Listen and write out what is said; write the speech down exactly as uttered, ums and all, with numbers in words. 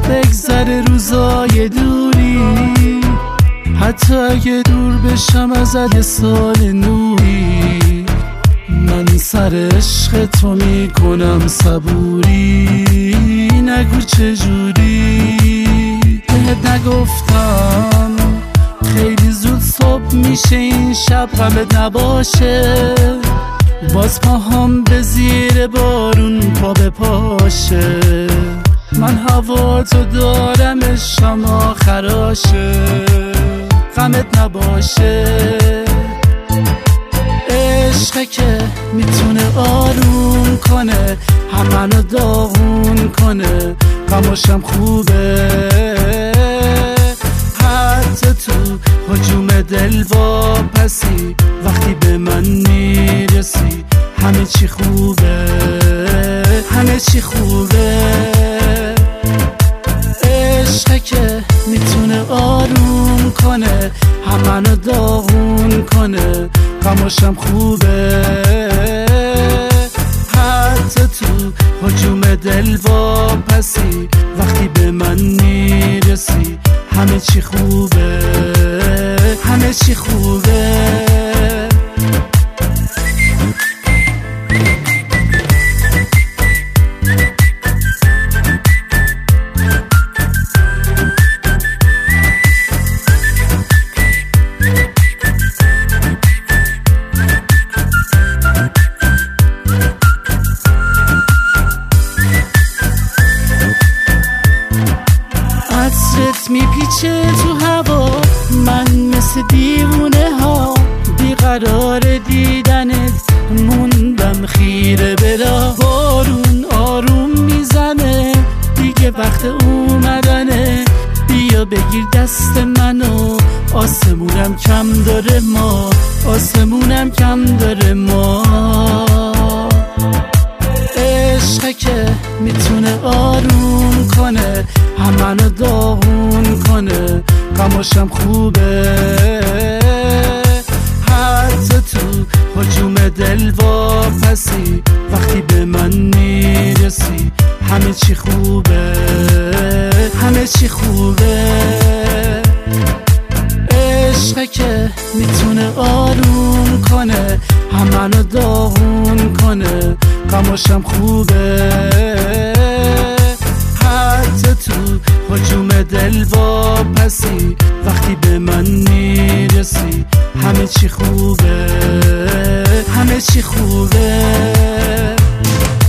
بگذره روزای دوری، حتی اگه دور بشم ازت یه سال نوری. من سر عشق تو میکنم صبوری، نگو چجوری. بهت نگفتم خیلی زود صبح میشه این شب غمت نباشه، باز پاهم به زیر بارون پا به پاشه. من هوا تو دارم شما خراشه، غمت نباشه. عشقه که میتونه آروم کنه، هم منو داغون کنه، غماشم خوبه. حتی تو هجوم دل واپسی، وقتی به من میرسی همه چی خوبه، همه چی خوبه. عشقه که میتونه آروم کنه، هم منو داغون کنه، غماشم خوبه. حتی تو هجوم دل واپسی، وقتی به من میرسی همه چی خوبه، همه چی خوبه. عطرت میپیچه تو هوا، من مثل دیوونه ها بیقرار دیدنت موندم خیره بلا. بارون آروم میزنه دیگه وقت اومدنه، بیا بگیر دست منو، آسمونم کم داره ما، آسمونم کم داره ما. عشقه که میتونه آروم کنه، هم منو داغون کنه، غماشم خوبه. حتی تو هجوم دل واپسی، وقتی به من میرسی همه چی خوبه، همه چی خوبه. عشقه که میتونه آروم کنه، هم منو داغون کنه، غماشم خوبه. حتی تو هجوم دل واپسی، وقتی به من میرسی همه چی خوبه، همه چی خوبه.